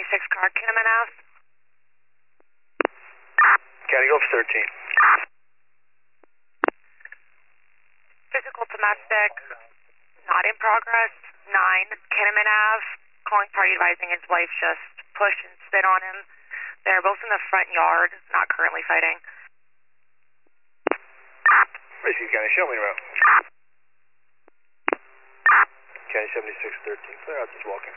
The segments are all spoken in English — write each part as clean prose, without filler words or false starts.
76 car, Kinnaman Ave. County Gulf 13. Physical domestic, not in progress. 9, Kinnaman Ave. Calling party advising his wife just push and spit on him. They're both in the front yard, not currently fighting. Richie County, show me around. County 7613, clear out this walking.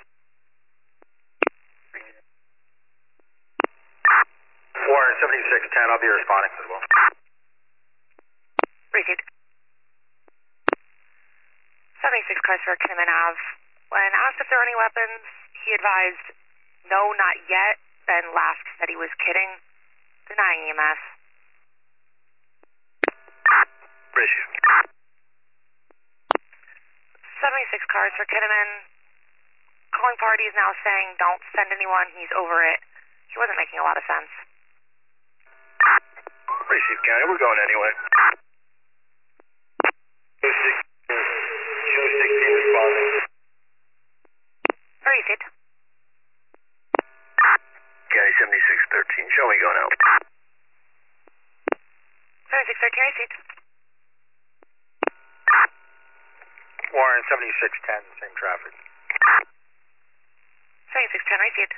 Warren 7610, I'll be responding as well. Received. 76 cars for Kinnaman Ave. When asked if there were any weapons, he advised, no, not yet, then laughed, said he was kidding, denying EMS. Richie. 76 cars for Kinnaman. Calling party is now saying, don't send anyone, he's over it. He wasn't making a lot of sense. Receive County, we're going anyway. Show 16 responding. Received. County 7613, show me going out. 7613 received. Warren 7610, same traffic. 7610 received.